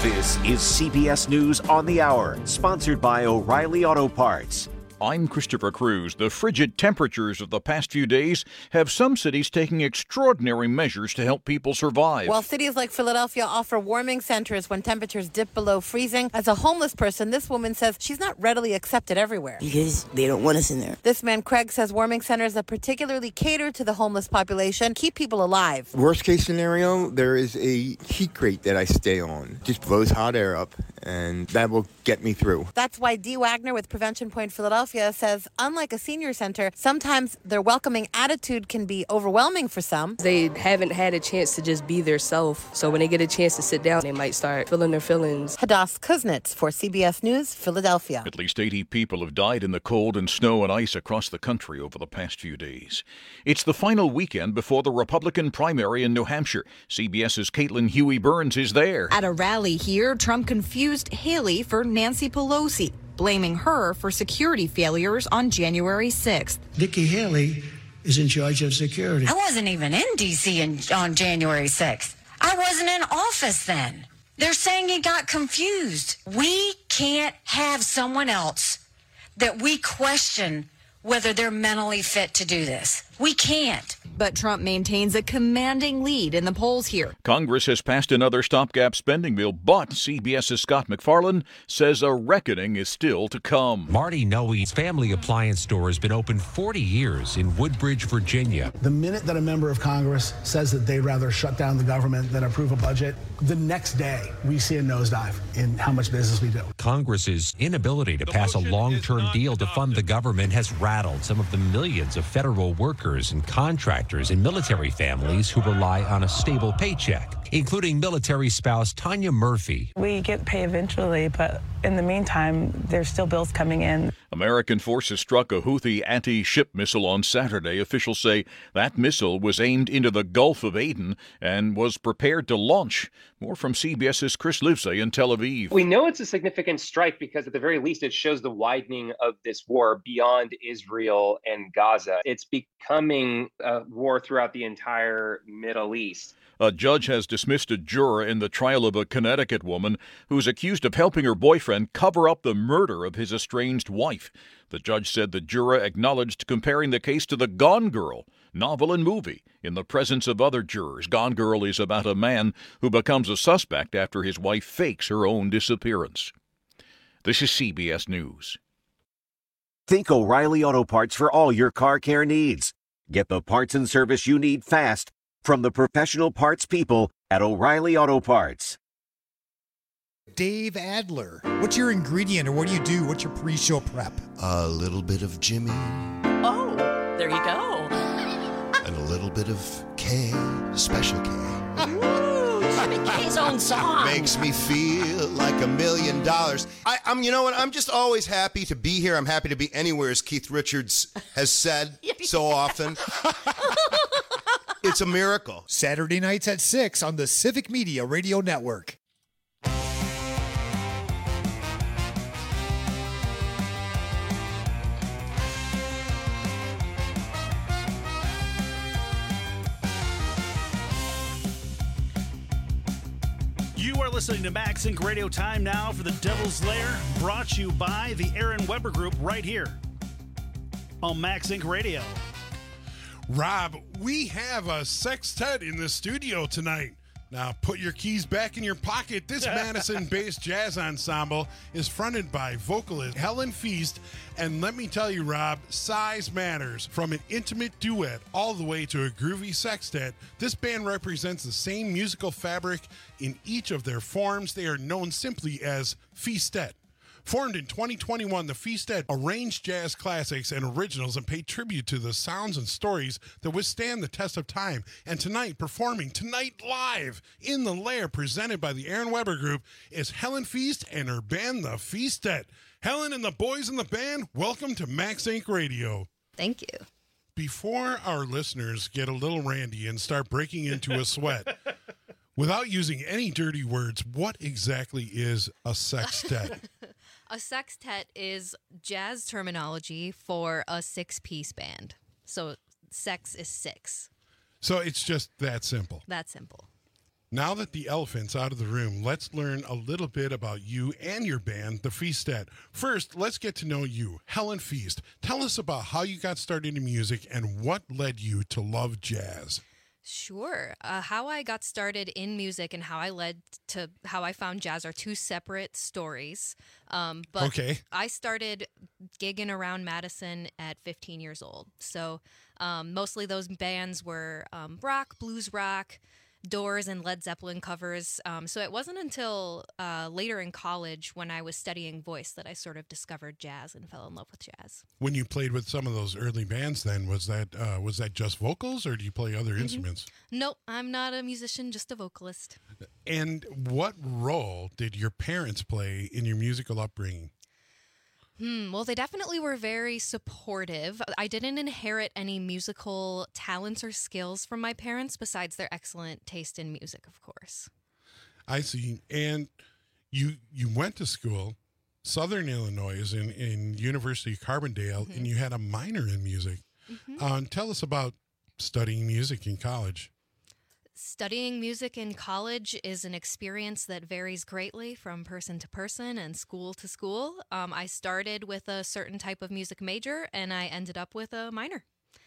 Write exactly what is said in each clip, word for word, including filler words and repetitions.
This is C B S News on the Hour, sponsored by O'Reilly Auto Parts. I'm Christopher Cruz. The frigid temperatures of the past few days have some cities taking extraordinary measures to help people survive. While cities like Philadelphia offer warming centers when temperatures dip below freezing, as a homeless person, this woman says she's not readily accepted everywhere. Because they don't want us in there. This man, Craig, says warming centers that particularly cater to the homeless population keep people alive. Worst case scenario, there is a heat crate that I stay on. Just blows hot air up, and that will get me through. That's why Dee Wagner with Prevention Point Philadelphia says, unlike a senior center, sometimes their welcoming attitude can be overwhelming for some. They haven't had a chance to just be their self, so when they get a chance to sit down, they might start feeling their feelings. Hadass Kuznets for C B S News, Philadelphia. At least eighty people have died in the cold and snow and ice across the country over the past few days. It's the final weekend before the Republican primary in New Hampshire. CBS's Caitlin Huey-Burns is there. At a rally here, Trump confused Haley for Nancy Pelosi, blaming her for security failures on January sixth. Nikki Haley is in charge of security. I wasn't even in D C in, on January sixth. I wasn't in office then. They're saying he got confused. We can't have someone else that we question whether they're mentally fit to do this. We can't. But Trump maintains a commanding lead in the polls here. Congress has passed another stopgap spending bill, but CBS's Scott McFarland says a reckoning is still to come. Marty Noe's family appliance store has been open forty years in Woodbridge, Virginia. The minute that a member of Congress says that they'd rather shut down the government than approve a budget, the next day we see a nosedive in how much business we do. Congress's inability to pass a long-term deal to fund the government has rattled some of the millions of federal workers and contractors and military families who rely on a stable paycheck, including military spouse Tanya Murphy. We get pay eventually, but in the meantime, there's still bills coming in. American forces struck a Houthi anti-ship missile on Saturday. Officials say that missile was aimed into the Gulf of Aden and was prepared to launch. More from CBS's Chris Livesay in Tel Aviv. We know it's a significant strike because at the very least it shows the widening of this war beyond Israel and Gaza. It's becoming a war throughout the entire Middle East. A judge has dismissed a juror in the trial of a Connecticut woman who's accused of helping her boyfriend cover up the murder of his estranged wife. The judge said the juror acknowledged comparing the case to The Gone Girl novel and movie in the presence of other jurors. Gone Girl is about a man who becomes a suspect after his wife fakes her own disappearance. This is C B S News. Think O'Reilly Auto Parts for all your car care needs. Get the parts and service you need fast from the professional parts people at O'Reilly Auto Parts. Dave Adler, what's your ingredient or what do you do? What's your pre-show prep? A little bit of Jimmy. Oh, there you go. And a little bit of K, Special K. Ooh, Jimmy K's own song. Makes me feel like a million dollars. I, I'm, you know what? I'm just always happy to be here. I'm happy to be anywhere, as Keith Richards has said so often. It's a miracle. Saturday nights at six on the Civic Media Radio Network. You are listening to MaxInc Radio. Time now for the Devil's Lair, brought to you by the Aaron Weber Group right here on MaxInc Radio. Rob, we have a sextet in the studio tonight. Now, put your keys back in your pocket. This Madison-based jazz ensemble is fronted by vocalist Helen Feast. And let me tell you, Rob, size matters. From an intimate duet all the way to a groovy sextet, this band represents the same musical fabric in each of their forms. They are known simply as Feastet. Formed in twenty twenty-one, the Feastet arranged jazz classics and originals and paid tribute to the sounds and stories that withstand the test of time. And tonight, performing tonight live in the Lair, presented by the Aaron Weber Group, is Helen Feast and her band, the Feastet. Helen and the boys in the band, welcome to MaxInc Radio. Thank you. Before our listeners get a little randy and start breaking into a sweat, without using any dirty words, what exactly is a sextet? A sextet is jazz terminology for a six-piece band. So sex is six. So it's just that simple. That simple. Now that the elephant's out of the room, let's learn a little bit about you and your band, the Feastet. First, let's get to know you. Helen Feast, tell us about how you got started in music and what led you to love jazz. Sure. Uh, how I got started in music and how I led to how I found jazz are two separate stories. Um, but okay. I started gigging around Madison at fifteen years old. So um, mostly those bands were um, rock, blues rock, Doors and Led Zeppelin covers. Um, so it wasn't until uh, later in college when I was studying voice that I sort of discovered jazz and fell in love with jazz. When you played with some of those early bands then, was that uh, was that just vocals or do you play other Mm-hmm. instruments? Nope, I'm not a musician, just a vocalist. And what role did your parents play in your musical upbringing? Hmm, well, they definitely were very supportive. I didn't inherit any musical talents or skills from my parents besides their excellent taste in music, of course. I see. And you you went to school, Southern Illinois, in, in University of Carbondale, mm-hmm. and you had a minor in music. Mm-hmm. Uh, tell us about studying music in college. Studying music in college is an experience that varies greatly from person to person and school to school. Um, I started with a certain type of music major, and I ended up with a minor.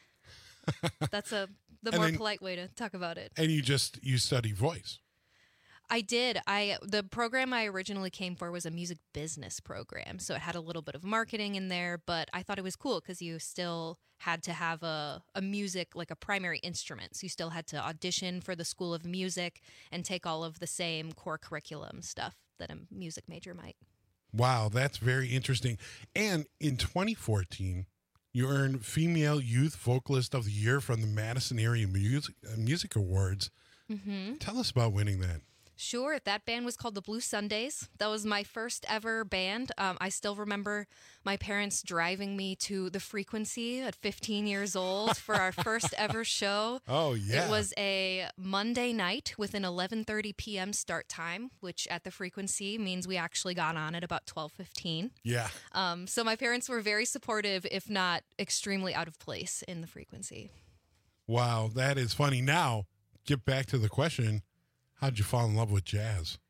That's a the more then, polite way to talk about it. And you just you study voice. I did. I the program I originally came for was a music business program, so it had a little bit of marketing in there, but I thought it was cool because you still had to have a, a music, like a primary instrument. So you still had to audition for the School of Music and take all of the same core curriculum stuff that a music major might. Wow, that's very interesting. And in twenty fourteen, you earned Female Youth Vocalist of the Year from the Madison Area Music, uh, Music Awards. Mm-hmm. Tell us about winning that. Sure. That band was called the Blue Sundays. That was my first ever band. Um, I still remember my parents driving me to the Frequency at fifteen years old for our first ever show. Oh, yeah. It was a Monday night with an eleven thirty p.m. start time, which at the Frequency means we actually got on at about twelve fifteen. Yeah. Um, so my parents were very supportive, if not extremely out of place in the Frequency. Wow, that is funny. Now, get back to the question. How'd you fall in love with jazz?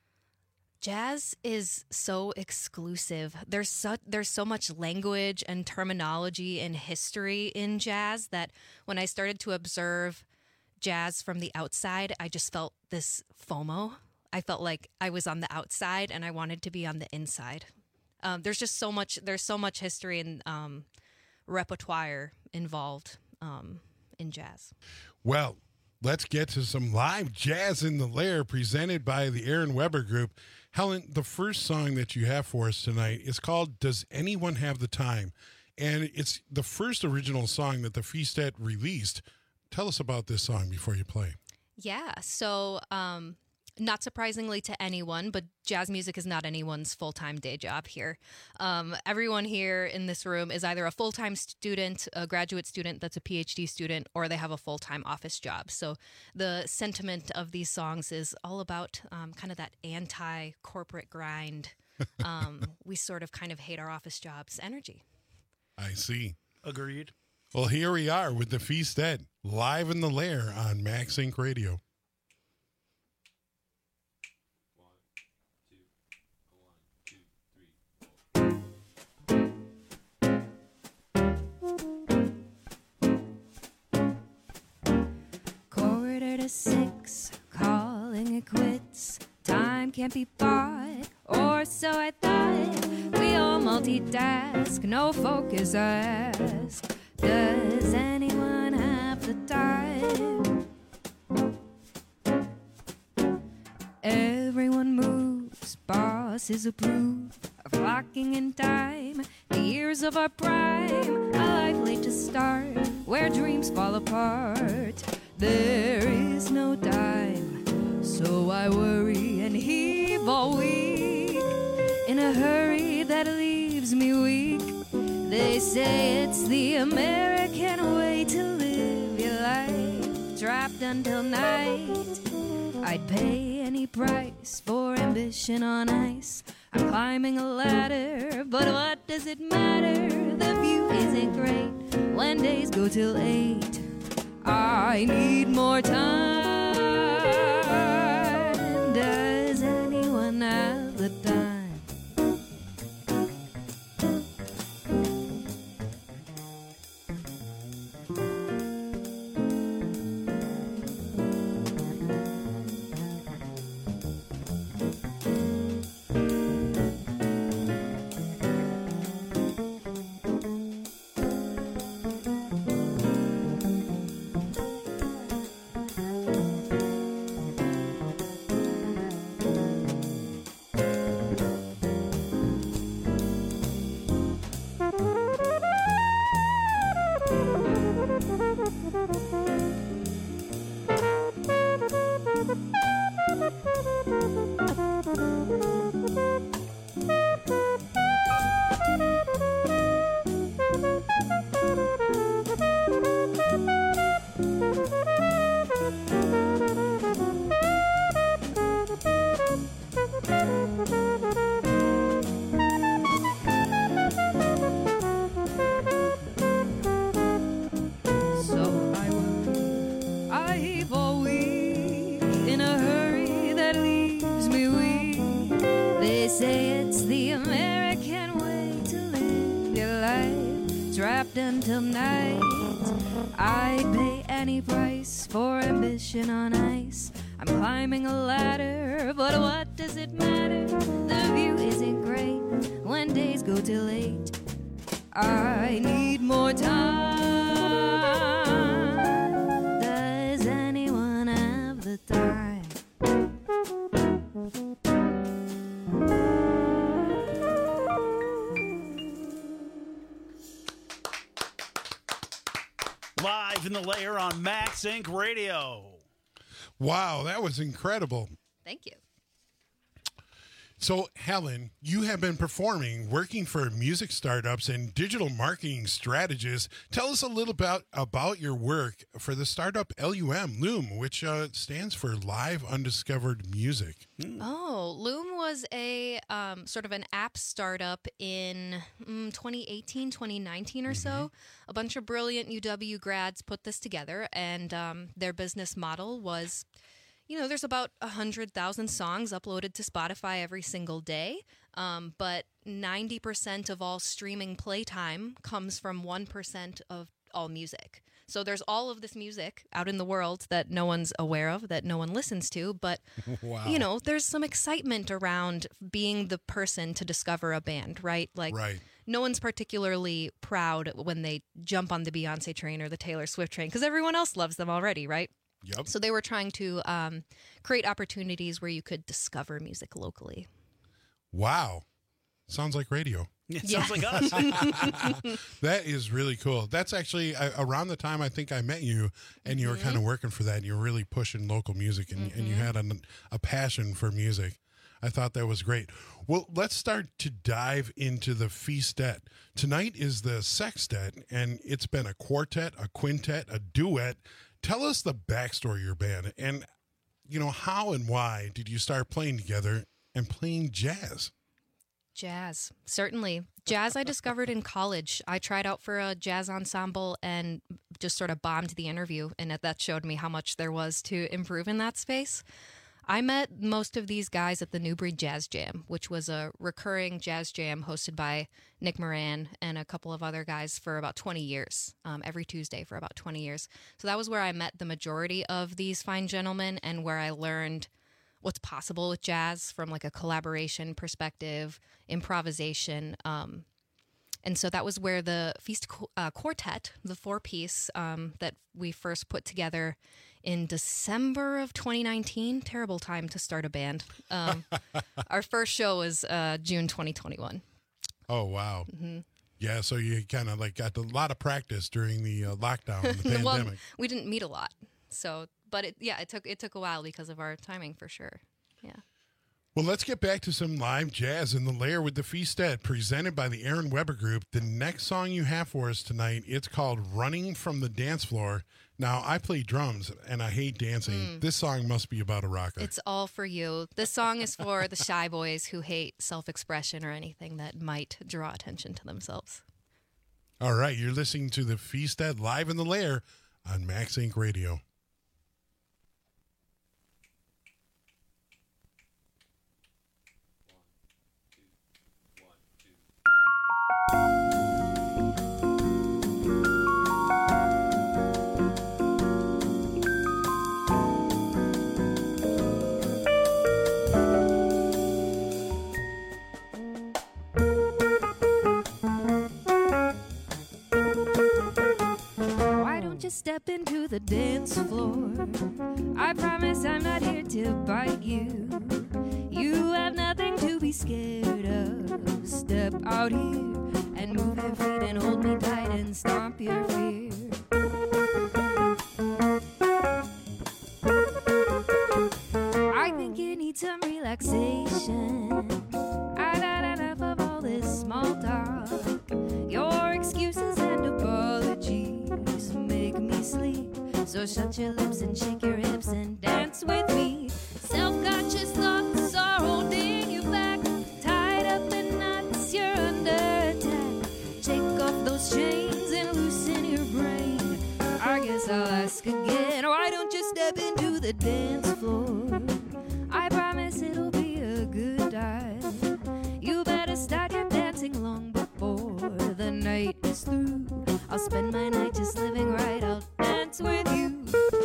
Jazz is so exclusive. There's so, there's so much language and terminology and history in jazz that when I started to observe jazz from the outside, I just felt this FOMO. I felt like I was on the outside and I wanted to be on the inside. Um, there's just so much, there's so much history and um, repertoire involved um, in jazz. Well, let's get to some live Jazz in the Lair presented by the Aaron Weber Group. Helen, the first song that you have for us tonight is called Does Anyone Have the Time? And it's the first original song that the Feastet released. Tell us about this song before you play. Yeah, so um, not surprisingly to anyone, but jazz music is not anyone's full-time day job here. Um, everyone here in this room is either a full-time student, a graduate student that's a P H D student, or they have a full-time office job. So the sentiment of these songs is all about um, kind of that anti-corporate grind. Um, we sort of kind of hate our office jobs energy. I see. Agreed. Well, here we are with the Feastet, live in the Lair on Max Inc Radio. Quarter to six, calling it quits. Time can't be bought, or so I thought. We all multitask, no focus, I ask. Does anyone have the time? Everyone moves, bosses approve of locking in time. The years of our prime, a life late to start, where dreams fall apart. There is no time, so I worry and heave all week in a hurry that leaves me weak. They say it's the American way to live your life, trapped until night. I'd pay any price for ambition on ice. I'm climbing a ladder, but what does it matter? The view isn't great when days go till eight. I need more time. have the time. Until night, I'd pay any price for ambition on ice. I'm climbing a ladder, but what does it matter? The view isn't great when days go till late. I need more time. Does anyone have the time? Live in the Lair on Max Incorporated. Radio. Wow, that was incredible. Thank you. So, Helen, you have been performing, working for music startups and digital marketing strategists. Tell us a little about, about your work for the startup L U M, Loom, which uh, stands for Live Undiscovered Music. Oh, Loom was a um, sort of an app startup in mm, twenty eighteen, twenty nineteen or mm-hmm. so. A bunch of brilliant U W grads put this together, and um, their business model was... You know, there's about one hundred thousand songs uploaded to Spotify every single day, um, but ninety percent of all streaming playtime comes from one percent of all music. So there's all of this music out in the world that no one's aware of, that no one listens to, but, wow. you know, there's some excitement around being the person to discover a band, right? Like, right. No one's particularly proud when they jump on the Beyonce train or the Taylor Swift train, because everyone else loves them already, right? Yep. So they were trying to um, create opportunities where you could discover music locally. Wow. Sounds like radio. It Yeah. sounds like us. That is really cool. That's actually uh, around the time I think I met you, and you were Mm-hmm. kind of working for that, and you were really pushing local music, and, and you had an, a passion for music. I thought that was great. Well, let's start to dive into the feastet. Tonight is the sextet, and it's been a quartet, a quintet, a duet. Tell us the backstory of your band, and, you know, how and why did you start playing together and playing jazz? Jazz, certainly. Jazz I discovered in college. I tried out for a jazz ensemble and just sort of bombed the interview, and that showed me how much there was to improve in that space. I met most of these guys at the Newbury Jazz Jam, which was a recurring jazz jam hosted by Nick Moran and a couple of other guys for about twenty years, um, every Tuesday for about twenty years. So that was where I met the majority of these fine gentlemen and where I learned what's possible with jazz from like a collaboration perspective, improvisation. Um, and so that was where the Feast uh, Quartet, the four-piece um, that we first put together in December of twenty nineteen. Terrible time to start a band. Um, our first show was uh, June twenty twenty-one. Oh, wow. Mm-hmm. Yeah, so you kind of like got a lot of practice during the uh, lockdown and the pandemic. Well, we didn't meet a lot. So, but it, yeah, it took it took a while because of our timing for sure. Yeah. Well, let's get back to some live jazz in the Lair with the Feastet, presented by the Aaron Weber Group. The next song you have for us tonight, it's called Running from the Dance Floor. Now, I play drums, and I hate dancing. Mm. This song must be about a rocker. It's all for you. This song is for the shy boys who hate self-expression or anything that might draw attention to themselves. All right, you're listening to the Feastet live in the Lair on Max Inc Radio. don't you step into the dance floor? I promise I'm not here to bite you. You have nothing to be scared of. Step out here and move your feet and hold me tight and stomp your fear. I think you need some relaxation. I've had enough of all this small talk. Your excuses and apologies make me sleep. So shut your lips and shake your hips and dance with me. Self-conscious thoughts are holding you back. Tied up in knots, you're under attack. Take off those chains and loosen your brain. I guess I'll ask again, why don't you step into the dance floor? I promise it'll be a good time. You better start your dancing long before the night is through. I'll spend my night just living right. I'll dance with you.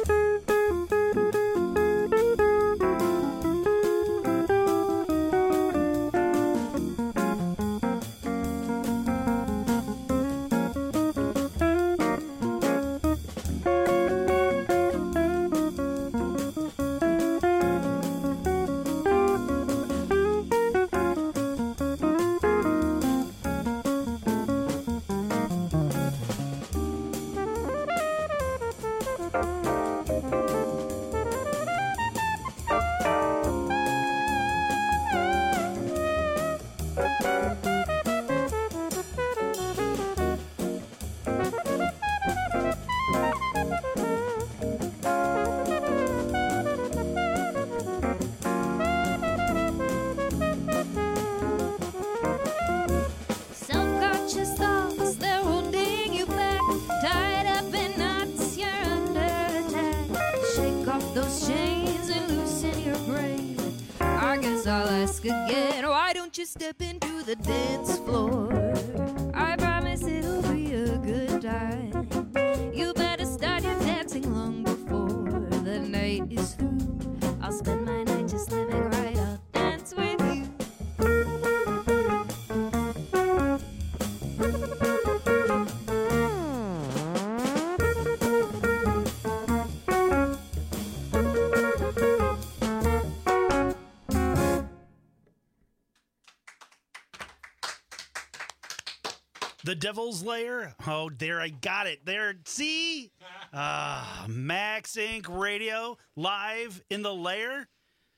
Self-conscious thoughts, they're holding you back. Tied up in knots, you're under attack. Shake off those chains and loosen your brain. I guess I'll ask again, why don't you step into the dance floor? I promise it'll be a good time. You better start your dancing long before the night is through. I'll spend my night just living right. I'll dance with you. The Devil's Lair. Oh, there, I got it. There, see? Ah, Max Incorporated. Radio, live in the lair.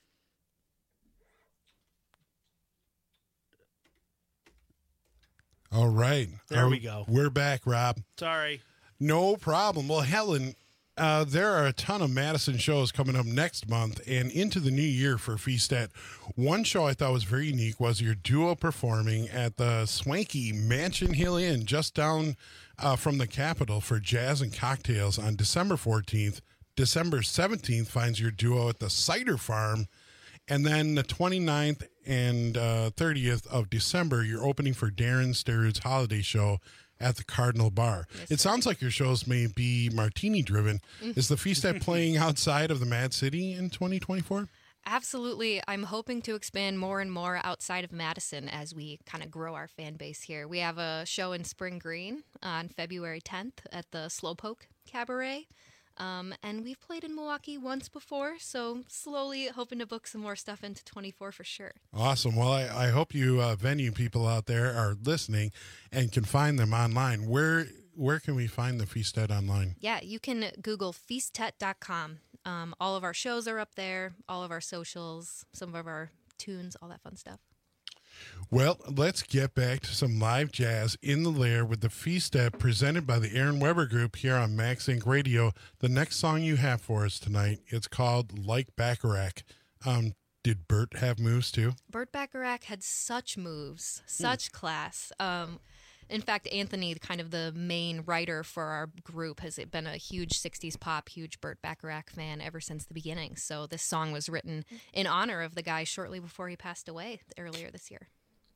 All right. There Are- we go. We're back, Rob. Sorry. No problem. Well, Helen, uh, there are a ton of Madison shows coming up next month and into the new year for Feastet. One show I thought was very unique was your duo performing at the swanky Mansion Hill Inn just down uh, from the Capitol for Jazz and Cocktails on December fourteenth. December seventeenth finds your duo at the Cider Farm. And then the twenty-ninth and uh, thirtieth of December, you're opening for Darren Sturrid's holiday show at the Cardinal Bar. Yes, it sounds like your shows may be martini-driven. Mm-hmm. Is the Feastet playing outside of the Mad City in twenty twenty-four? Absolutely. I'm hoping to expand more and more outside of Madison as we kind of grow our fan base here. We have a show in Spring Green on February tenth at the Slowpoke Cabaret. Um, and we've played in Milwaukee once before, so slowly hoping to book some more stuff into twenty-four for sure. Awesome. Well, I, I hope you uh, venue people out there are listening and can find them online. Where where can we find the Feastet online? Yeah, you can Google feastet dot com. Um, all of our shows are up there, all of our socials, some of our tunes, all that fun stuff. Well, let's get back to some live jazz in the lair with the Feastet presented by the Aaron Weber Group here on Max Inc Radio. The next song you have for us tonight, it's called Like Bacharach. Um, did Bert have moves too? Bert Bacharach had such moves, such mm. class. Um, in fact, Anthony, kind of the main writer for our group, has been a huge sixties pop, huge Bert Bacharach fan ever since the beginning. So this song was written in honor of the guy shortly before he passed away earlier this year.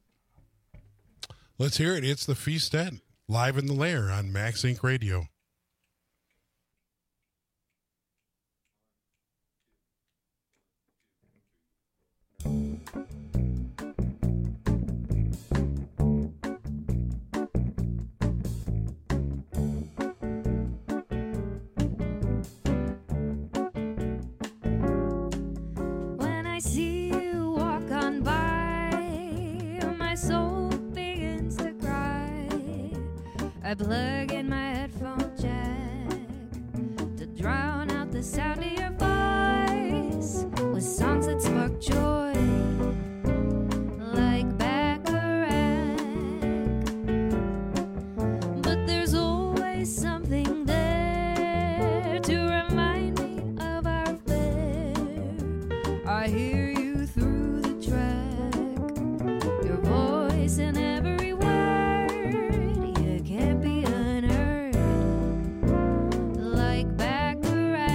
Let's hear it. It's the Feastet, live in the lair on Max Inc Radio. I plug in my headphone jack to drown out the sound of your voice with songs that spark joy, like Bacharach. But there's always something there to remind me of our affair. I hear you through the track, your voice in every word. You can't be unheard, like Bacharach.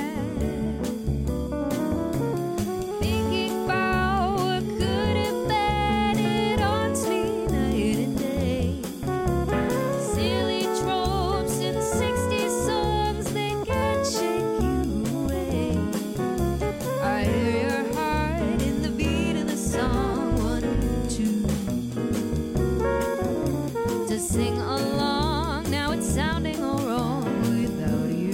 Thinking about what could have been, it haunts me night and day. Silly tropes and sixty songs, they can't shake you away. I hear your heart in the beat of the song, wanting to to sing along. Now it's sounding all wrong without you.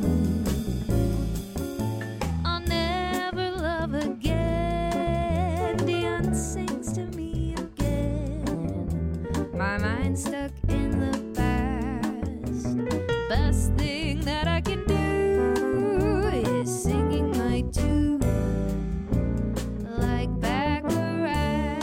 I'll never love again. Dion sings to me again. My mind's stuck in the past. Best thing that I can do is singing my tune, like Bacharach.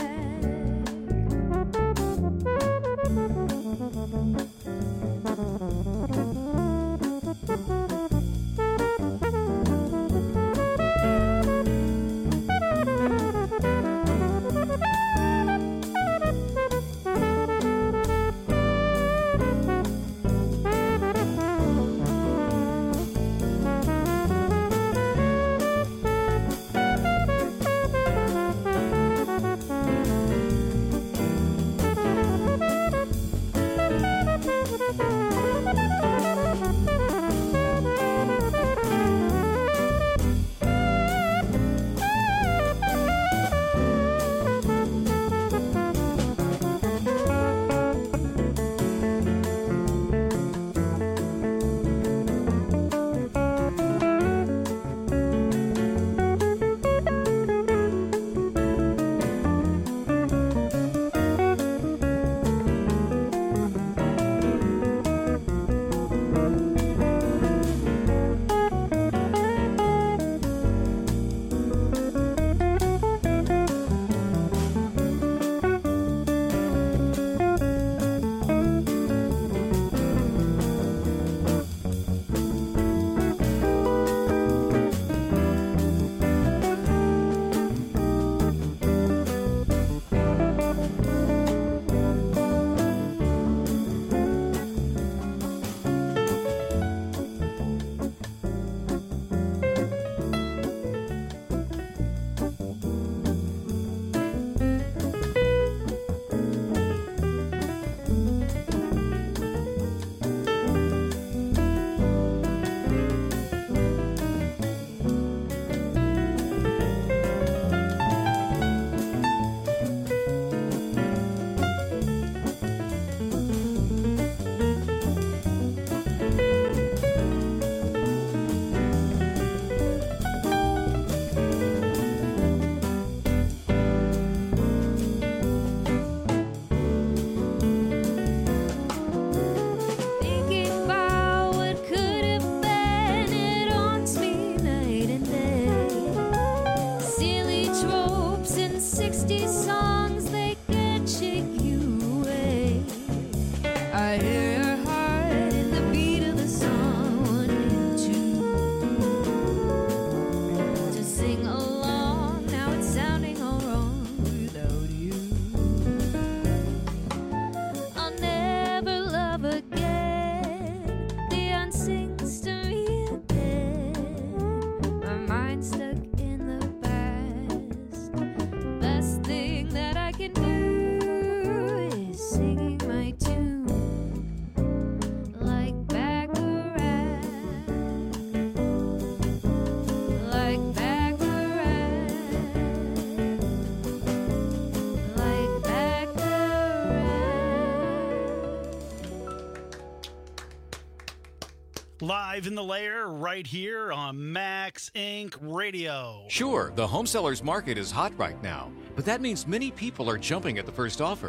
Thinking about what could have been, it haunts me night and day. Silly tropes and sixty songs, they can't shake you away. I hear your heart in the beat of the song, wanting to to sing along. Now it's sounding all wrong without you. I'll never love again. Dion sings to me again. My mind's stuck in the past. Best thing that I can do is singing my tune, like Bacharach, like Bacharach, like Bacharach. Live in the Lair, right here on Max Inc Radio. Sure, the home sellers market is hot right now, but that means many people are jumping at the first offer.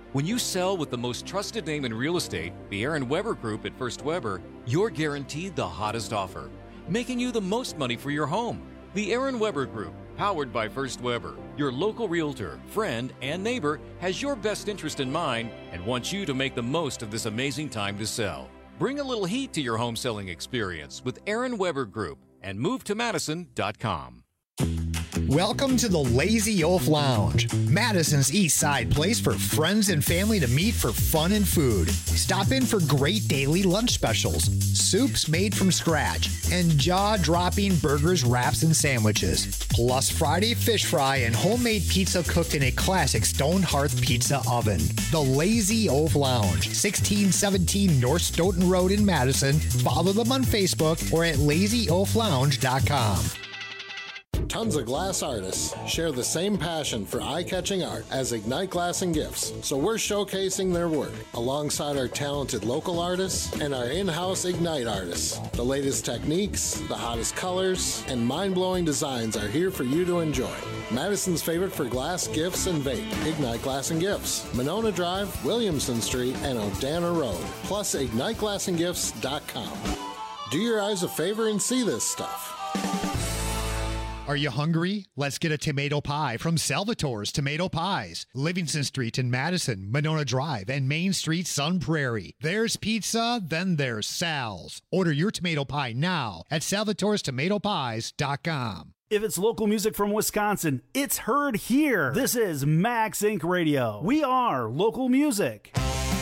When you sell with the most trusted name in real estate, the Aaron Weber Group at First Weber, you're guaranteed the hottest offer, making you the most money for your home. The Aaron Weber Group, powered by First Weber, your local realtor, friend, and neighbor, has your best interest in mind and wants you to make the most of this amazing time to sell. Bring a little heat to your home selling experience with Aaron Weber Group and move to madison dot com. Welcome to the Lazy Oaf Lounge, Madison's East Side place for friends and family to meet for fun and food. Stop in for great daily lunch specials, soups made from scratch, and jaw-dropping burgers, wraps, and sandwiches. Plus Friday fish fry and homemade pizza cooked in a classic stone hearth pizza oven. The Lazy Oaf Lounge, sixteen seventeen North Stoughton Road in Madison. Follow them on Facebook or at lazy oaf lounge dot com. Tons of glass artists share the same passion for eye-catching art as Ignite Glass and Gifts, so we're showcasing their work alongside our talented local artists and our in-house Ignite artists. The latest techniques, the hottest colors, and mind-blowing designs are here for you to enjoy. Madison's favorite for glass, gifts, and vape, Ignite Glass and Gifts, Monona Drive, Williamson Street, and Odana Road, plus ignite glass and gifts dot com. Do your eyes a favor and see this stuff. Are you hungry? Let's get a tomato pie from Salvatore's Tomato Pies. Livingston Street in Madison, Monona Drive, and Main Street, Sun Prairie. There's pizza, then there's Sal's. Order your tomato pie now at salvatores tomato pies dot com. If it's local music from Wisconsin, it's heard here. This is Max Inc Radio. We are local music.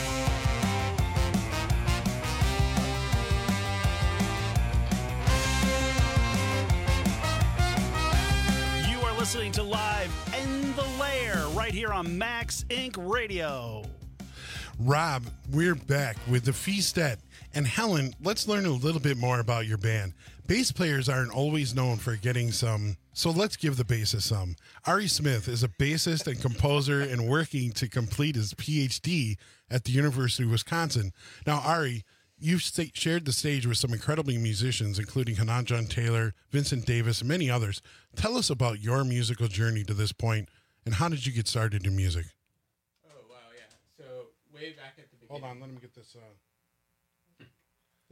Listening to Live in the Lair right here on Max Incorporated. Radio. Rob, we're back with the Feastet. And Helen, let's learn a little bit more about your band. Bass players aren't always known for getting some, so let's give the bassist some. Ari Smith is a bassist and composer and working to complete his P H D at the University of Wisconsin. Now, Ari, you've st- shared the stage with some incredible musicians, including Hanan John Taylor, Vincent Davis, and many others. Tell us about your musical journey to this point, and how did you get started in music? Oh, wow, yeah. So, way back at the beginning. Hold on, let me get this. Uh... Yeah.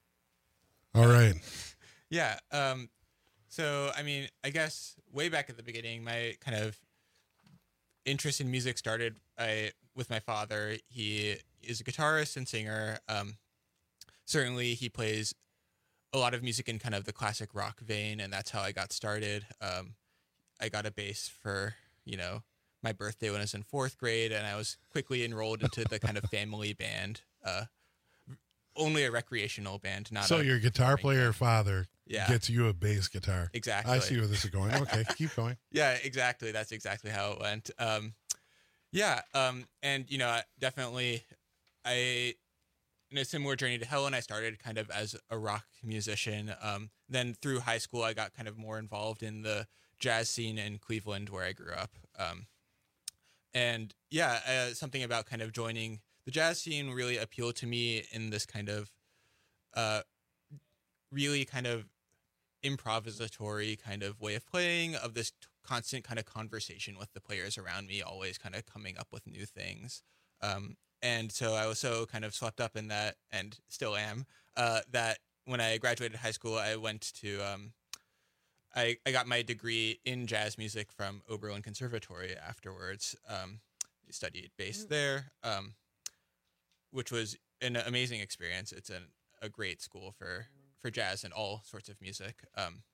All right. Yeah. Um, so, I mean, I guess way back at the beginning, my kind of interest in music started I, with my father. He is a guitarist and singer. Um, Certainly, he plays a lot of music in kind of the classic rock vein, and that's how I got started. Um, I got a bass for, you know, my birthday when I was in fourth grade, and I was quickly enrolled into the kind of family band, uh, only a recreational band, not so a your guitar player band. Father yeah. gets you a bass guitar. Exactly. I see where this is going. Okay, keep going. Yeah, exactly. That's exactly how it went. Um, yeah, um, and, you know, definitely I... in a similar journey to Helen, I started kind of as a rock musician. Um, then through high school, I got kind of more involved in the jazz scene in Cleveland, where I grew up. Um, and yeah, uh, something about kind of joining the jazz scene really appealed to me in this kind of uh, really kind of improvisatory kind of way of playing, of this t- constant kind of conversation with the players around me, always kind of coming up with new things. Um, And so I was so kind of swept up in that, and still am, uh, that when I graduated high school, I went to, um, I, I got my degree in jazz music from Oberlin Conservatory afterwards. Um, studied bass there, um, which was an amazing experience. It's an, a great school for, for jazz and all sorts of music. Um,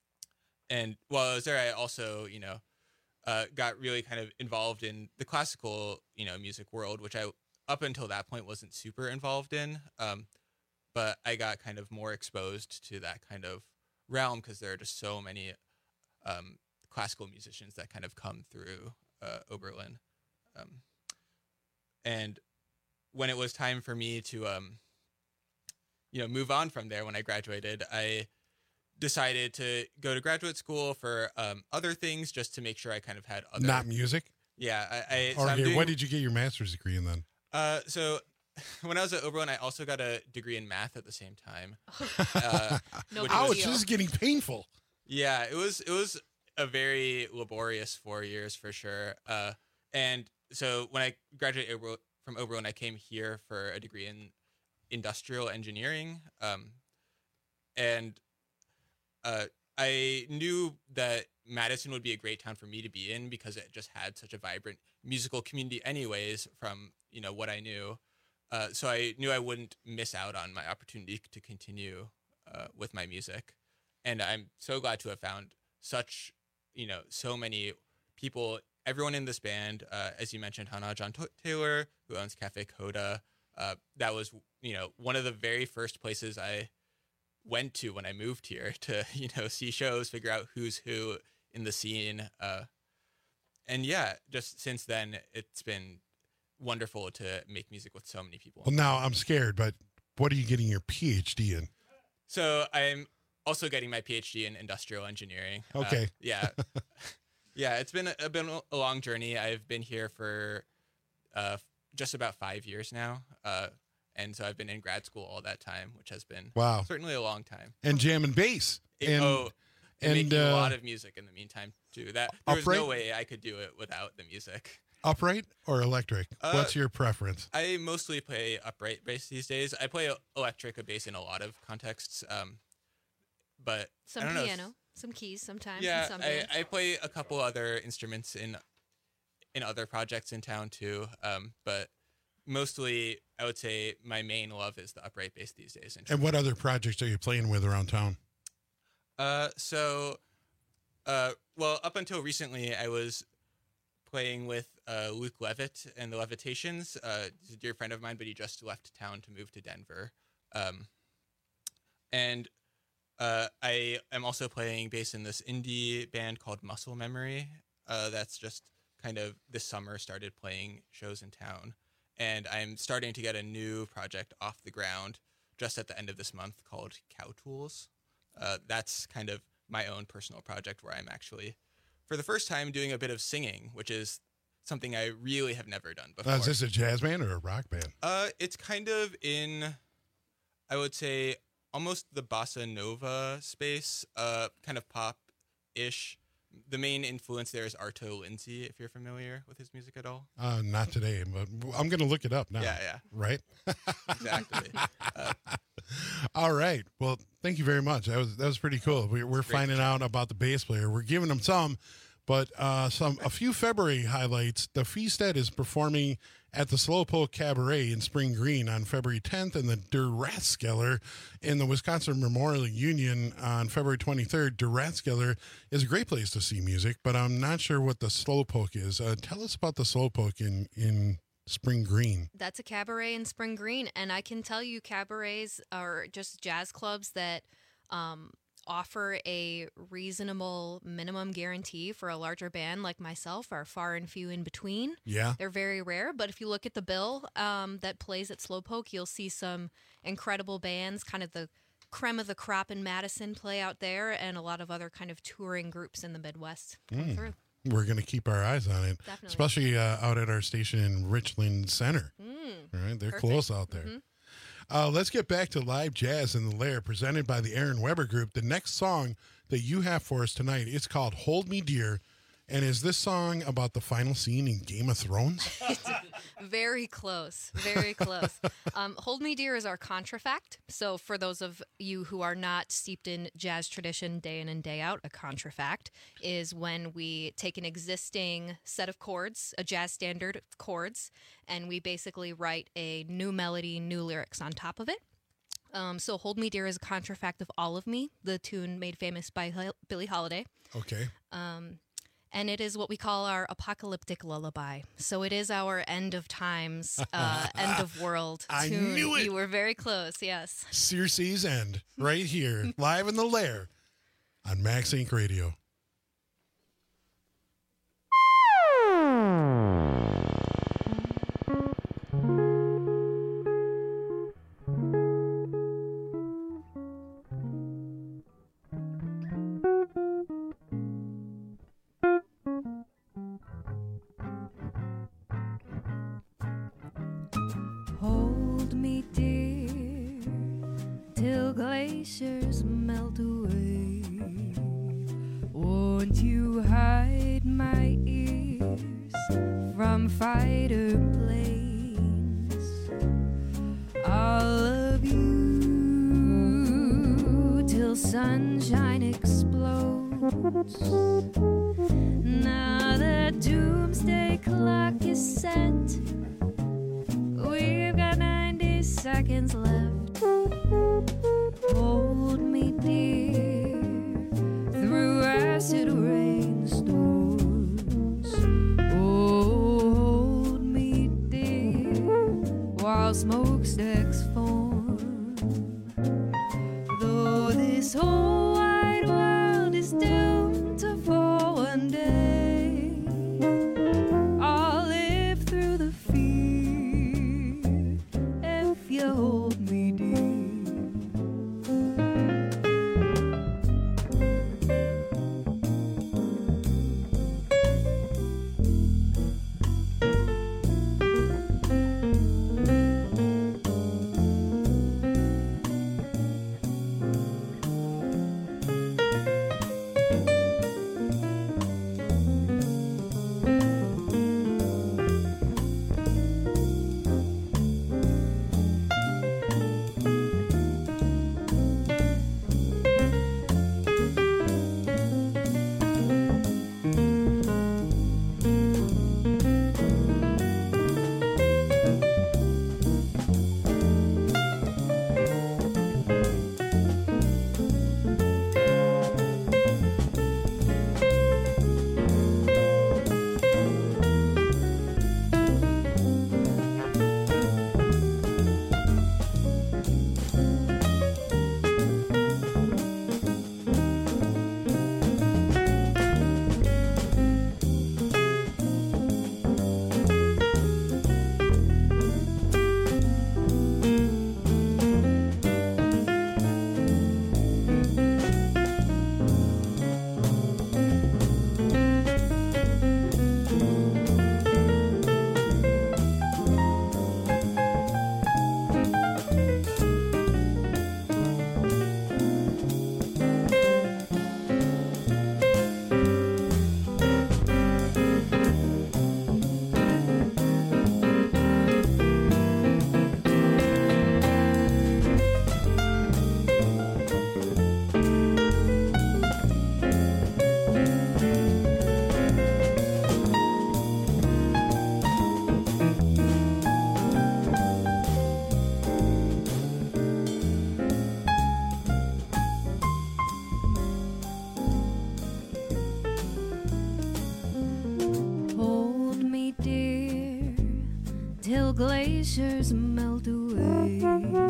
and while I was there, I also, you know, uh, got really kind of involved in the classical, you know, music world, which I up until that point wasn't super involved in, um, but I got kind of more exposed to that kind of realm because there are just so many um, classical musicians that kind of come through uh, Oberlin. Um, and when it was time for me to, um, you know, move on from there when I graduated, I decided to go to graduate school for um, other things just to make sure I kind of had other... Not music? Yeah. I, I, so okay, doing... what did you get your master's degree in then? Uh, so when I was at Oberlin, I also got a degree in math at the same time. Uh, no Ouch, this is getting painful. Yeah, it was it was a very laborious four years for sure. Uh, and so when I graduated Ober- from Oberlin, I came here for a degree in industrial engineering. Um, and uh, I knew that Madison would be a great town for me to be in because it just had such a vibrant musical community anyways from, you know, what I knew. Uh, so I knew I wouldn't miss out on my opportunity to continue uh, with my music. And I'm so glad to have found such, you know, so many people, everyone in this band, uh, as you mentioned, Hannah John T- Taylor, who owns Cafe Coda. Uh, that was, you know, one of the very first places I went to when I moved here to, you know, see shows, figure out who's who in the scene. Uh, and yeah, just since then, it's been wonderful to make music with so many people. Well, now I'm scared, but what are you getting your P H D in? So I'm also getting my P H D in industrial engineering. Okay. Uh, yeah. yeah, it's been a, been a long journey. I've been here for uh, just about five years now. Uh, and so I've been in grad school all that time, which has been wow. certainly a long time. And jam and bass. It, and, oh, and, and making uh, a lot of music in the meantime, too. That There was upright? no way I could do it without the music. Upright or electric? Uh, What's your preference? I mostly play upright bass these days. I play electric bass in a lot of contexts, um, but Some I don't piano, know. some keys sometimes. Yeah, in some I, bands. I play a couple other instruments in in other projects in town too, um, but mostly I would say my main love is the upright bass these days. And what other projects are you playing with around town? Uh, so, uh, well, up until recently, I was playing with uh, Luke Levitt and the Levitations. Uh, he's a dear friend of mine, but he just left town to move to Denver. Um, and uh, I am also playing bass in this indie band called Muscle Memory. Uh, that's just kind of this summer started playing shows in town. And I'm starting to get a new project off the ground just at the end of this month called Cow Tools. Uh, that's kind of my own personal project where I'm actually, for the first time, doing a bit of singing, which is something I really have never done before. Uh, is this a jazz band or a rock band? Uh, it's kind of in, I would say, almost the bossa nova space, uh, kind of pop-ish. The main influence there is Arto Lindsay, if you're familiar with his music at all. Uh, not today, but I'm going to look it up now. Yeah, yeah. Right? Exactly. Uh, All right. Well, thank you very much. That was that was pretty cool. We, we're finding out about the bass player. We're giving him some, but uh, some a few February highlights. The Feasted is performing at the Slowpoke Cabaret in Spring Green on February tenth, and the Der Rathskeller in the Wisconsin Memorial Union on February twenty-third. Der Rathskeller is a great place to see music, but I'm not sure what the Slowpoke is. Uh, tell us about the Slowpoke in in Spring Green. That's a cabaret in Spring Green, and I can tell you cabarets are just jazz clubs that um, offer a reasonable minimum guarantee for a larger band like myself are far and few in between. Yeah. They're very rare, but if you look at the bill um, that plays at Slowpoke, you'll see some incredible bands, kind of the creme of the crop in Madison play out there, and a lot of other kind of touring groups in the Midwest come Mm. through. We're going to keep our eyes on it, Definitely. especially uh, out at our station in Richland Center. Mm, All right, they're perfect. close out there. Mhm. Uh, let's get back to live jazz in the Lair, presented by the Aaron Weber Group. The next song that you have for us tonight, it's called "Hold Me Dear," and is this song about the final scene in Game of Thrones? Very close, very close. Um, Hold Me Dear is our contrafact. So for those of you who are not steeped in jazz tradition day in and day out, a contrafact is when we take an existing set of chords, a jazz standard chords, and we basically write a new melody, new lyrics on top of it. Um, so Hold Me Dear is a contrafact of All of Me, the tune made famous by Hil- Billie Holiday. Okay. Um, and it is what we call our apocalyptic lullaby. So it is our end of times, uh, end of world I tune. knew it. You were very close, yes. Circe's End, right here, live in the Lair on Max Inc Radio. Hold me dear till glaciers melt away. Won't you hide my ears from fire? fighter planes. I'll love you till sunshine explodes. Now the doomsday clock is set. We've got ninety seconds left. Hold me dear through acid rainstorms. Oh, hold me dear while smokestacks form. Though this whole wide world is doomed to fall one day, I'll live through the fear if you hold me dear. Till glaciers melt away,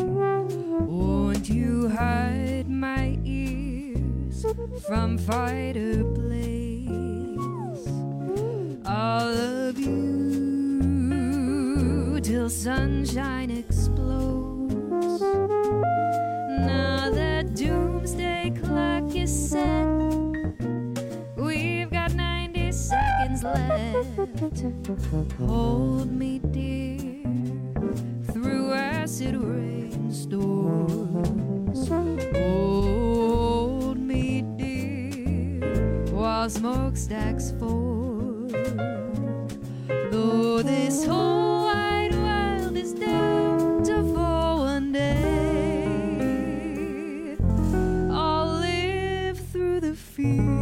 won't you hide my ears from fighter planes? I'll love you till sunshine explodes. Now the doomsday clock is set. We've got ninety seconds left. Hold me dear through acid rainstorms. Hold me dear while smokestacks form. Though this whole wide world is doomed to fall one day, I'll live through the fear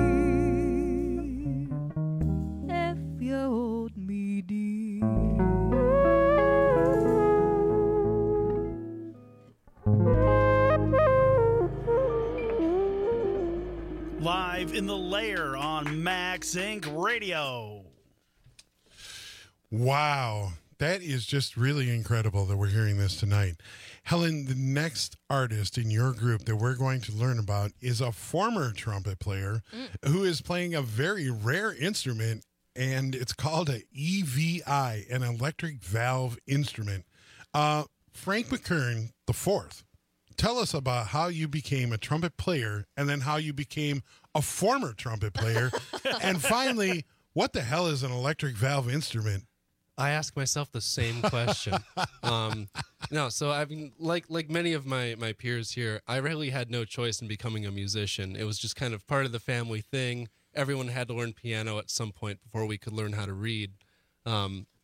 if you hold me dear. Live in the Lair on Max Incorporated. Radio. Wow. That is just really incredible that we're hearing this tonight. Helen, the next artist in your group that we're going to learn about is a former trumpet player mm. who is playing a very rare instrument, and it's called a E V I, an electric valve instrument. Uh, Frank McKern the fourth. Tell us about how you became a trumpet player and then how you became a former trumpet player. And finally, what the hell is an electric valve instrument? I ask myself the same question. um, no, so I mean, like like many of my, my peers here, I really had no choice in becoming a musician. It was just kind of part of the family thing. Everyone had to learn piano at some point before we could learn how to read. Um,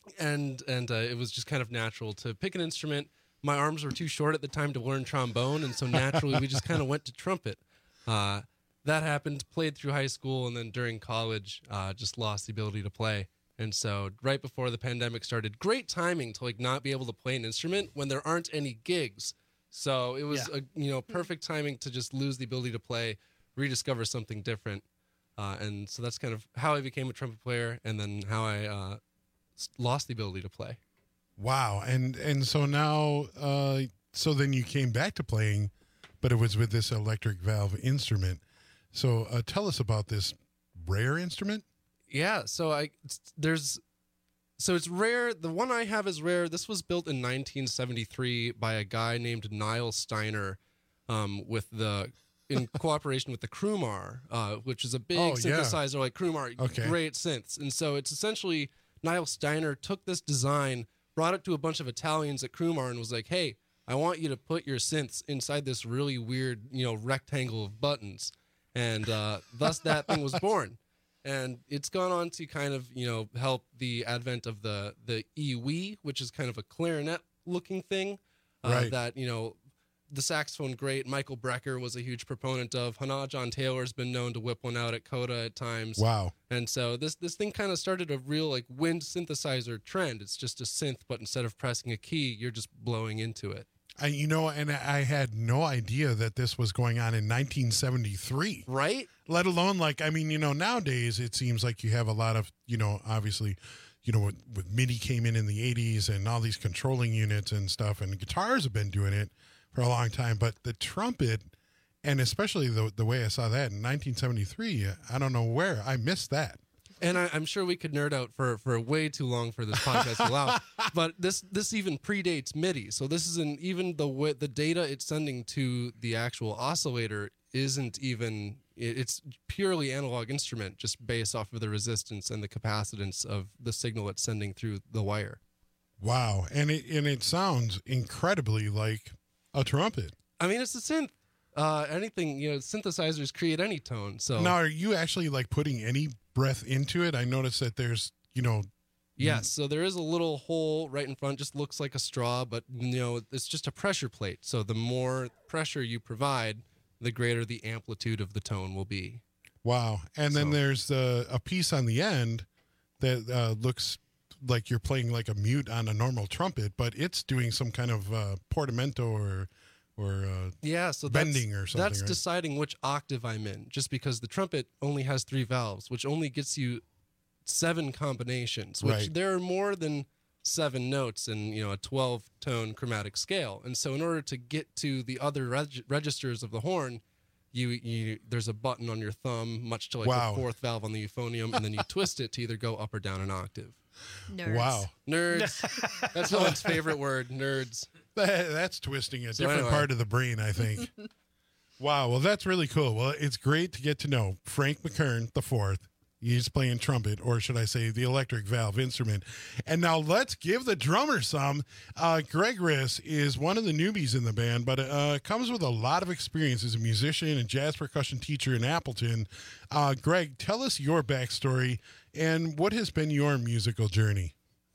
and and uh, it was just kind of natural to pick an instrument. My arms were too short at the time to learn trombone, and so naturally we just kind of went to trumpet. Uh, that happened, played through high school, and then during college, uh, just lost the ability to play. And so right before the pandemic started, great timing to like not be able to play an instrument when there aren't any gigs. So it was Yeah. a you know perfect timing to just lose the ability to play, rediscover something different. Uh, and so that's kind of how I became a trumpet player, and then how I uh, s- lost the ability to play. Wow. And and so now, uh, so then you came back to playing, but it was with this electric valve instrument. So uh, tell us about this rare instrument. Yeah, so I it's- there's so it's rare. The one I have is rare. This was built in nineteen seventy-three by a guy named Niall Steiner, um, with the in cooperation with the Krumar, uh, which is a big Oh, yeah. synthesizer like Krumar, Okay. great synths. And so it's essentially Niall Steiner took this design, brought it to a bunch of Italians at Krumar, and was like, "Hey, I want you to put your synths inside this really weird, you know, rectangle of buttons," and uh, thus that thing was born. And it's gone on to kind of, you know, help the advent of the the E-Wee, which is kind of a clarinet looking thing, uh, Right. that, you know, the saxophone great Michael Brecker was a huge proponent of. Hannah John Taylor's been known to whip one out at Coda at times. Wow. And so this this thing kind of started a real like wind synthesizer trend. It's just a synth, but instead of pressing a key, you're just blowing into it. I, you know, and I had no idea that this was going on in nineteen seventy-three. Right? Let alone, like, I mean, you know, nowadays it seems like you have a lot of, you know, obviously, you know, with, with MIDI came in in the eighties and all these controlling units and stuff, and guitars have been doing it for a long time. But the trumpet, and especially the the way I saw that in nineteen seventy-three, I don't know where I missed that. And I, I'm sure we could nerd out for, for way too long for this podcast to allow. But this this even predates MIDI. So this isn't even the way, the data it's sending to the actual oscillator isn't even, it- it's purely analog instrument, just based off of the resistance and the capacitance of the signal it's sending through the wire. Wow, and it and it sounds incredibly like a trumpet. I mean, it's a synth. Uh, anything, you know, synthesizers create any tone. So Now, are you actually like putting any breath into it? I noticed that there's, you know, yes, so there is a little hole right in front, just looks like a straw, but you know, it's just a pressure plate. So the more pressure you provide, the greater the amplitude of the tone will be. wow. And then So- there's the a piece on the end that uh, looks like you're playing like a mute on a normal trumpet, but it's doing some kind of uh, portamento or or uh, Yeah, so bending that's, or something. that's right? deciding which octave I'm in, just because the trumpet only has three valves, which only gets you seven combinations, which Right. there are more than seven notes in, you know, a twelve tone chromatic scale. And so in order to get to the other reg- registers of the horn, you, you there's a button on your thumb, much to like Wow. the fourth valve on the euphonium, and then you twist it to either go up or down an octave. Nerds. Wow. Nerds. That's Owen's favorite word, nerds. That- That's twisting a So different anyway. part of the brain, I think. Wow. Well, that's really cool. Well, it's great to get to know Frank McKern the fourth. He's playing trumpet, or should I say, the electric valve instrument. And now let's give the drummer some. Uh, Greg Riss is one of the newbies in the band, but uh, comes with a lot of experience as a musician and jazz percussion teacher in Appleton. Uh, Greg, tell us your backstory and what has been your musical journey.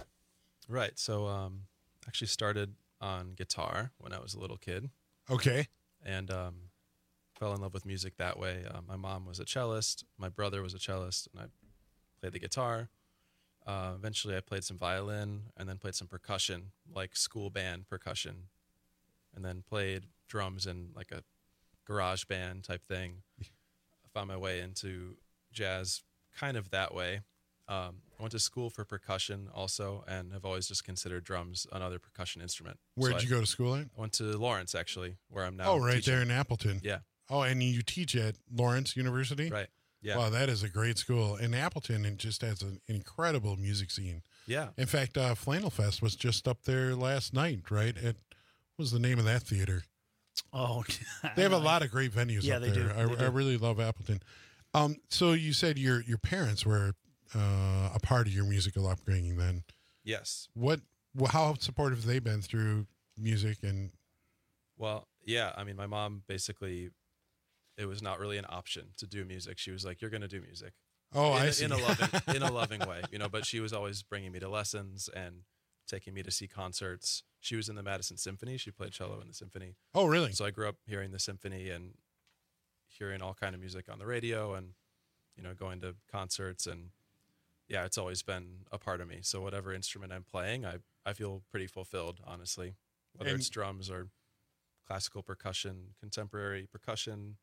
Right. So, um, actually started on guitar when I was a little kid. Okay. And um, fell in love with music that way. Uh, my mom was a cellist. My brother was a cellist, and I played the guitar. Uh, eventually, I played some violin and then played some percussion, like school band percussion, and then played drums in like a garage band type thing. I found my way into jazz kind of that way. Um, I went to school for percussion also, and have always just considered drums another percussion instrument. Where'd So you I- go to school at? I went to Lawrence, actually, where I'm now. Oh, right teaching. there in Appleton. Yeah. Oh, and you teach at Lawrence University? Right. Yeah. Wow, that is a great school. And Appleton it just has an incredible music scene. Yeah. In fact, uh, Flannel Fest was just up there last night, right? At, what was the name of that theater? Oh, They have a lot of great venues Yeah, up they there. do. I, They do. I really love Appleton. Um, so you said your your parents were uh, a part of your musical upbringing then. Yes. What? wh- How supportive have they been through music and Well, yeah. I mean, my mom basically, it was not really an option to do music. She was like, "You're going to do music." Oh, in, I a- see. in a loving in a loving way, you know. But she was always bringing me to lessons and taking me to see concerts. She was in the Madison Symphony. She played cello in the symphony. Oh, really? So I grew up hearing the symphony and hearing all kind of music on the radio, and you know, going to concerts. And yeah, it's always been a part of me. So whatever instrument I'm playing, I I feel pretty fulfilled, honestly. Whether And- it's drums or classical percussion, contemporary percussion.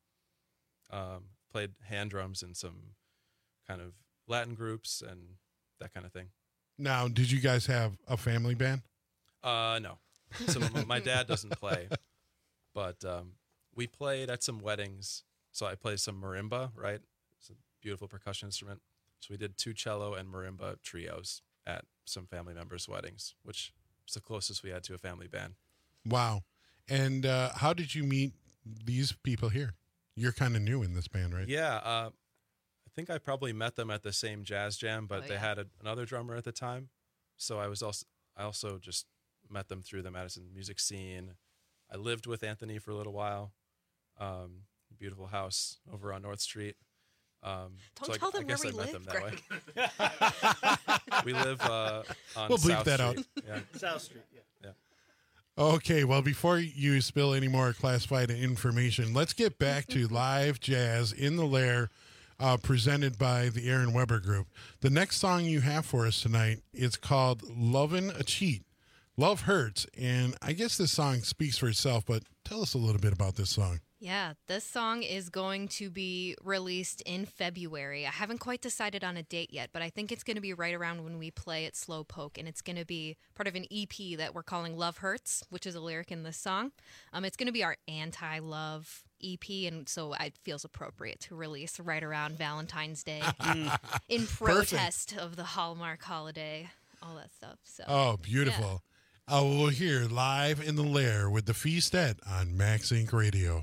Um, played hand drums in some kind of Latin groups and that kind of thing. Now, did you guys have a family band? Uh, no. So my, my dad doesn't play, but um, we played at some weddings. So I played some marimba, right? It's a beautiful percussion instrument. So we did two cello and marimba trios at some family members' weddings, which was the closest we had to a family band. Wow. And uh, how did you meet these people here? You're kind of new in this band, right? Yeah, uh, I think I probably met them at the same jazz jam, but Oh, they yeah. had a, another drummer at the time. So I was also I also just met them through the Madison music scene. I lived with Anthony for a little while. Um, beautiful house over on North Street. Um, Don't so I, tell I them guess where I we met live, them that way. We live uh, on We'll bleep South that out. Street. Yeah. South Street, yeah. Yeah. Okay, well, before you spill any more classified information, let's get back to live jazz in the Lair, uh, presented by the Aaron Weber Group. The next song you have for us tonight is called Lovin' a Cheat. Love Hurts, and I guess this song speaks for itself, but tell us a little bit about this song. Yeah, this song is going to be released in February. I haven't quite decided on a date yet, but I think it's going to be right around when we play at Slowpoke, and it's going to be part of an E P that we're calling Love Hurts, which is a lyric in this song. Um, it's going to be our anti-love E P, and so it feels appropriate to release right around Valentine's Day in protest of the Hallmark holiday, all that stuff. So, Oh, beautiful. Uh, we'll hear Live in the Lair with the Feastet on Max Inc Radio.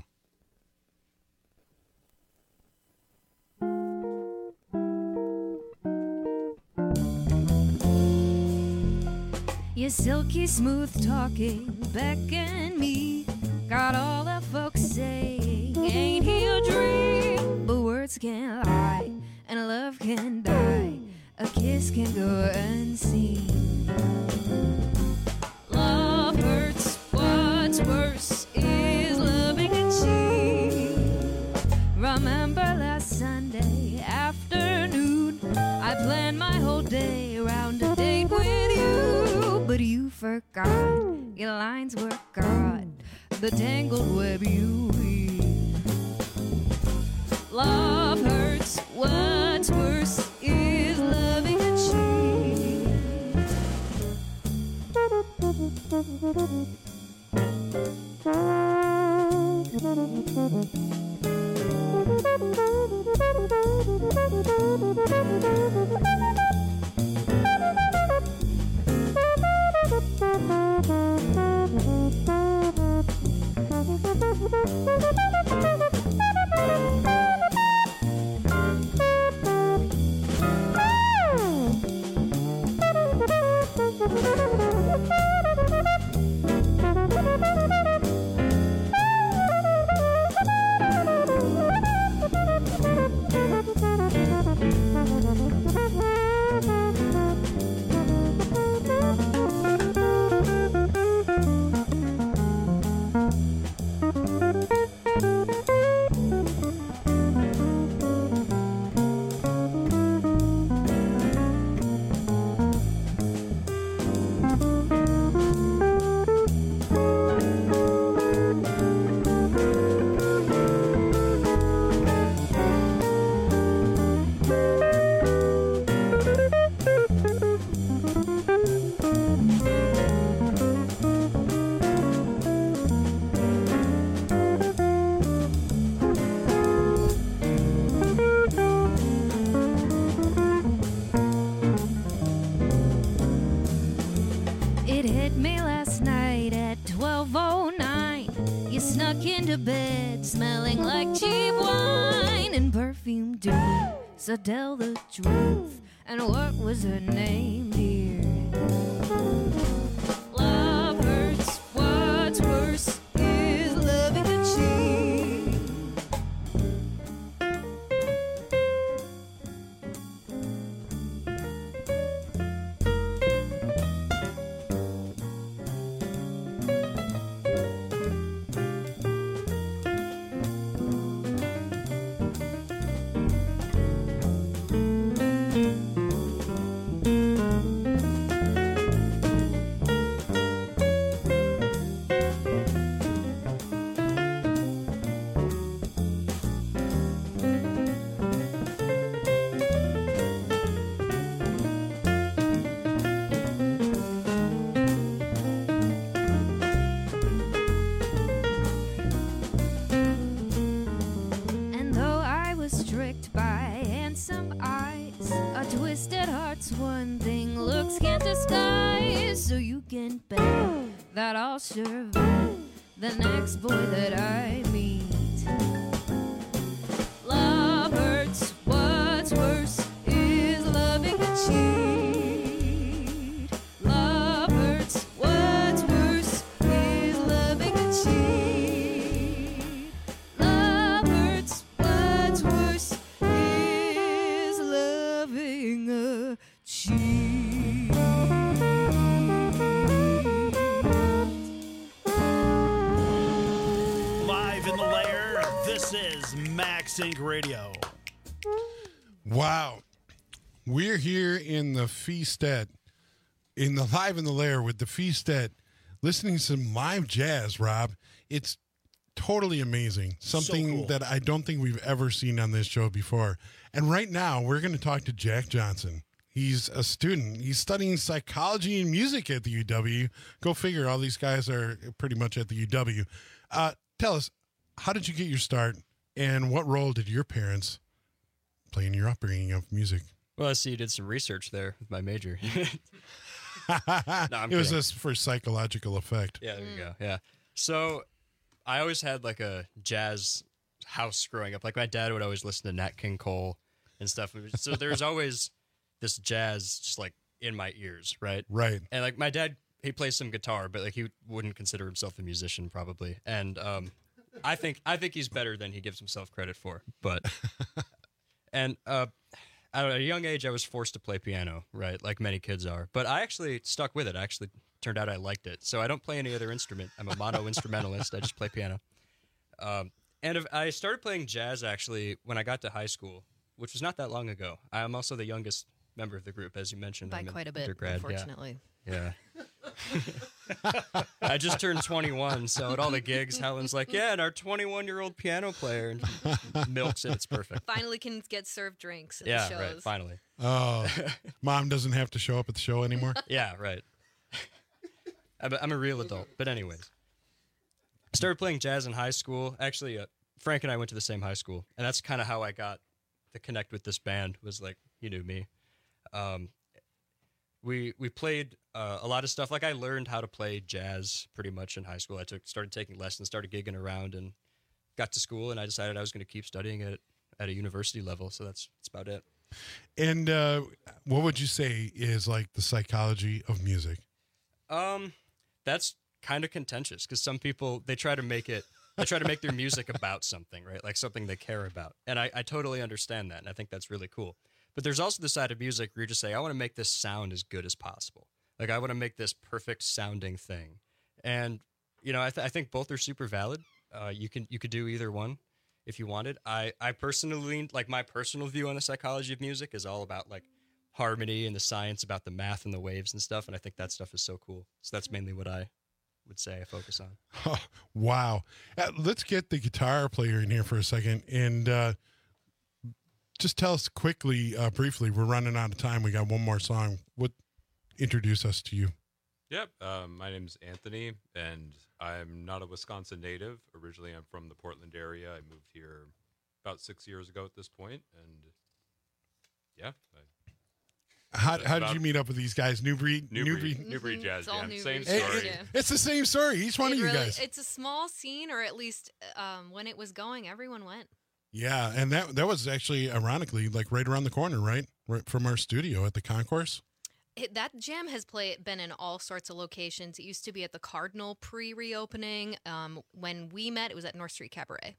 Your silky smooth talking Beck and me got all the folks saying, ain't he a dream? But words can't lie and love can die. A kiss can go unseen. Love hurts, what's worse is loving a cheat. Remember last Sunday afternoon, I planned my whole day around a date with you, but you forgot your lines were caught, the tangled web you weave. Love hurts, what's worse is loving a cheat. It hit me last night at twelve oh nine. You snuck into bed smelling like cheap wine and perfume too. So tell the truth. And what was her name, dear? Love hurts. What's worse is loving a cheat. twisted hearts, one thing looks can't disguise. So you can bet that I'll survive the next boy that I meet. Love hurts, what's worse is loving a cheat. Love hurts, what's worse is loving a cheat. Love hurts, what's worse is loving a cheat. Live in the lair, this is Max Inc Radio. Wow. We're here in the Feasted, in the Live in the Lair with the Feasted, listening to some live jazz, Rob. It's totally amazing. Something cool. that I don't think we've ever seen on this show before. And right now, we're going to talk to Jack Johnson. He's a student. He's studying psychology and music at the U W. Go figure, all these guys are pretty much at the U W. Uh, tell us, how did you get your start, and what role did your parents play in your upbringing of music? Well, I see you did some research there with my major. No, I'm it was kidding. just for psychological effect. Yeah, there you go. Yeah. So I always had like a jazz house growing up. Like my dad would always listen to Nat King Cole and stuff. So there was always this jazz just like in my ears, right? Right. And like my dad, he plays some guitar, but like he wouldn't consider himself a musician probably. And um, I think I think he's better than he gives himself credit for. But and uh, at a young age, I was forced to play piano, right? Like many kids are. But I actually stuck with it. I actually turned out I liked it. So I don't play any other instrument. I'm a mono instrumentalist. I just play piano. Um, and if, I started playing jazz actually when I got to high school, which was not that long ago. I'm also the youngest member of the group, as you mentioned. By I'm an quite a bit, undergrad. unfortunately. Yeah. yeah. I just turned twenty-one, so at all the gigs, Helen's like, yeah, and our twenty-one-year-old piano player, and milks it. It's perfect. Finally can get served drinks at Yeah, the shows. right, finally. Oh, mom doesn't have to show up at the show anymore? Yeah, right. I'm a, I'm a real adult. But anyways, I started playing jazz in high school. Actually, uh, Frank and I went to the same high school, and that's kind of how I got to connect with this band, was like, he knew me. Um, we we played uh, a lot of stuff. Like I learned how to play jazz pretty much in high school. I took started taking lessons, started gigging around, and got to school, and I decided I was going to keep studying it at a university level. So that's that's about it. And uh, what would you say is like the psychology of music? Um, that's kind of contentious because some people, they try to make it, they try to make their music about something, right? Like something they care about. And I, I totally understand that. And I think that's really cool. But there's also the side of music where you just say, I want to make this sound as good as possible. Like I want to make this perfect sounding thing. And, you know, I, th- I think both are super valid. Uh, you can, you could do either one if you wanted. I, I personally, like my personal view on the psychology of music is all about like harmony and the science about the math and the waves and stuff. And I think that stuff is so cool. So that's mainly what I would say I focus on. Oh, wow. Uh, let's get the guitar player in here for a second. And uh, just tell us quickly, uh, briefly, we're running out of time. We got one more song. What introduce us to you? Yep. Um, my name's Anthony, and I'm not a Wisconsin native. Originally, I'm from the Portland area. I moved here about six years ago at this point, and yeah. I, How, that's how did about- you meet up with these guys? New Breed? New Breed, New Breed Jazz It's all Jam. New Same Breed. story. Yeah. It's the same story. Each one It of you really- guys. It's a small scene, or at least um, when it was going, everyone went. Yeah, and that that was actually, ironically, like right around the corner, right? Right from our studio at the Concourse. It, that jam has play, been in all sorts of locations. It used to be at the Cardinal pre-reopening. Um, when we met, it was at North Street Cabaret.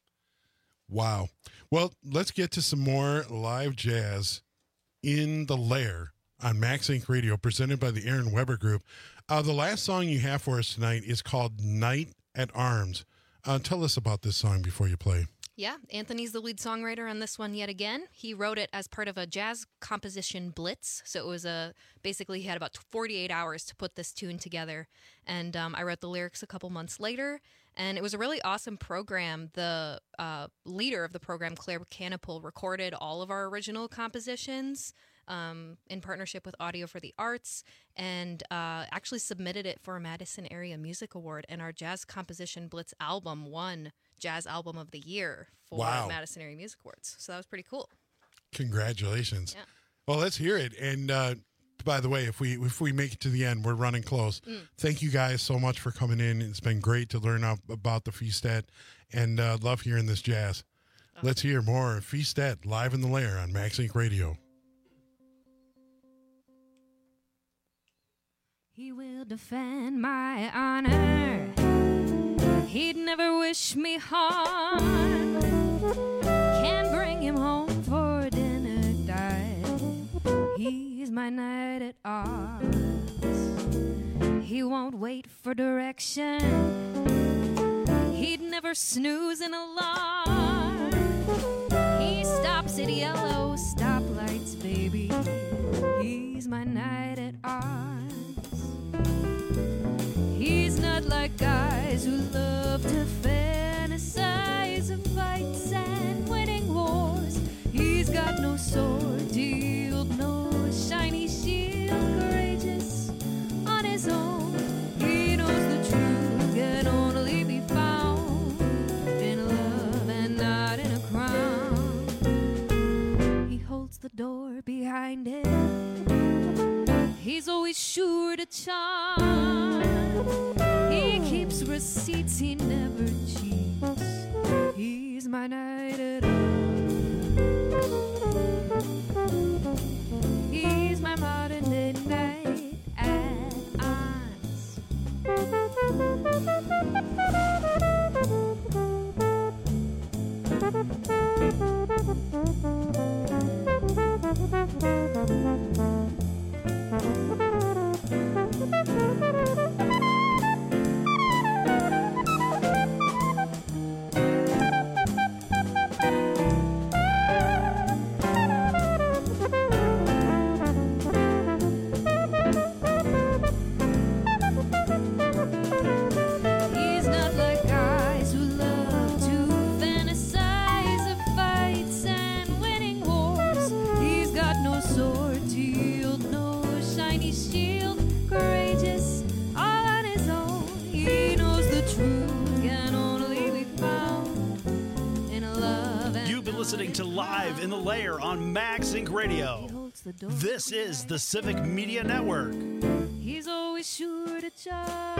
Wow. Well, let's get to some more live jazz in the Lair on Max Inc Radio, presented by the Aaron Weber Group. Uh, the last song you have for us tonight is called Night at Arms. Uh, tell us about this song before you play. Yeah, Anthony's the lead songwriter on this one yet again. He wrote it as part of a jazz composition blitz. So it was a, basically he had about forty-eight hours to put this tune together. And um, I wrote the lyrics a couple months later. And it was a really awesome program. The uh, leader of the program, Claire Canapel, recorded all of our original compositions um, in partnership with Audio for the Arts, and uh, actually submitted it for a Madison Area Music Award. And our Jazz Composition Blitz album won Jazz Album of the Year for Wow. Madison Area Music Awards. So that was pretty cool. Congratulations. Yeah. Well, let's hear it. And uh, by the way, if we if we make it to the end, we're running close. Mm. Thank you guys so much for coming in. It's been great to learn up about the Feastet, and uh, love hearing this jazz. Oh. Let's hear more Feastet live in the Lair on Max Inc Radio. He will defend my honor. He'd never wish me harm. Can't bring him home for dinner, die. He's my knight at arms. He won't wait for direction. He'd never snooze an alarm. He stops at yellow stoplights, baby. He's my knight at arms. He's not like guys who love to fantasize of fights and winning wars. He's got no sword to yield, no shiny shield, courageous on his own. He knows the truth can only be found in love and not in a crown. He holds the door behind him. He's always sure to charm. He keeps receipts, he never cheats. He's my knight at arms. He's my modern day knight at arms. Listening to Live in the Lair on Max Inc Radio. This is the Civic Media Network. He's always sure to charge.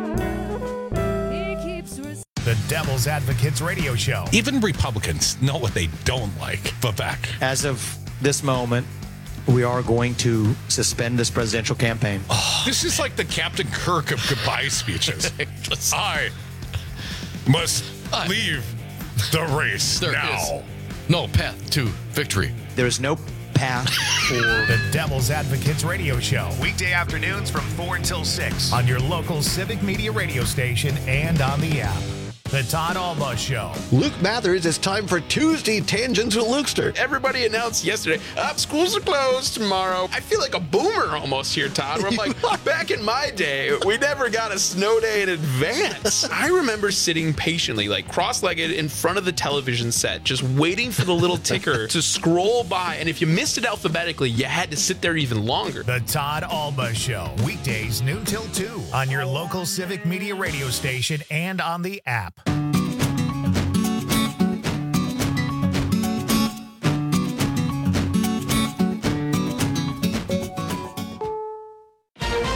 He keeps res- The Devil's Advocates Radio Show. Even Republicans know what they don't like. Vivek. As of this moment, we are going to suspend this presidential campaign. Oh, this is like the Captain Kirk of goodbye speeches. I must uh, leave the race there now. Is no path to victory. There is no path for the Devil's Advocates Radio Show. Weekday afternoons from four until six on your local Civic Media radio station and on the app. The Todd Alba Show. Luke Mathers, it's time for Tuesday Tangents with Lukester. Everybody announced yesterday, up, schools are closed tomorrow. I feel like a boomer almost here, Todd, where I'm like, back in my day, we never got a snow day in advance. I remember sitting patiently, like cross-legged in front of the television set, just waiting for the little ticker to scroll by. And if you missed it alphabetically, you had to sit there even longer. The Todd Alba Show. Weekdays noon till two on your local Civic Media radio station and on the app.